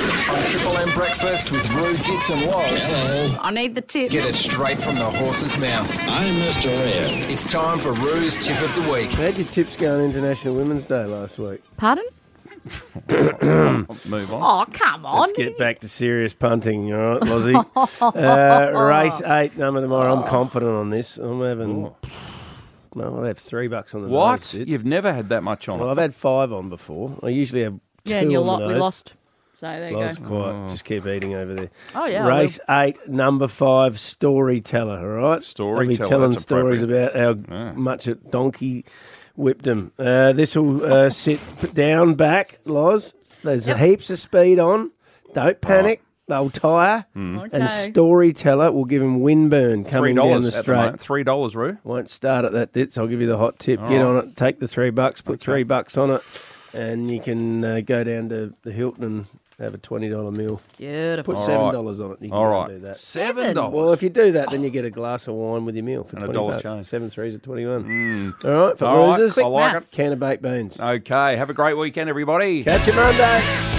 On Triple M Breakfast with Roo, Dits and Woz. I need the tip. Get it straight from the horse's mouth. I'm Mr. Ed. It's time for Roo's Tip of the Week. How'd your tips go on International Women's Day last week? Pardon? Move on. Oh, come on. Let's get back to serious punting, all right, Lozzie. Race 8, number tomorrow. I'm confident on this. I'm having... No, I'd have $3 on the What? nose, Dits. You've never had that much on Well, it. I've had 5 on before. I usually have 2 Yeah, and you're on the we nose. lost. So there you Lost go. quite. Just keep eating over there. Oh, yeah. Race 8, number 5, storyteller, all right? Storyteller, I'll be telling that's stories appropriate. about how much a donkey whipped them. This will sit down, back, Loz. There's heaps of speed on. Don't panic. They'll tire. Okay. And storyteller will give him windburn coming down the $3 at the straight. moment. $3, Roo. Won't start at that, Dits. I'll give you the hot tip. Get on it. Take the $3. Put $3 on it. And you can go down to the Hilton and have a $20 meal. Beautiful. Put All right. $7 on it. You can All go right. and do that. $7. Well, if you do that, then you get a glass of wine with your meal for And a $20. dollar change. 7 threes at 21. All right, for All right. losers, I like maths. can of baked beans. Okay, have a great weekend, everybody. Catch you Monday.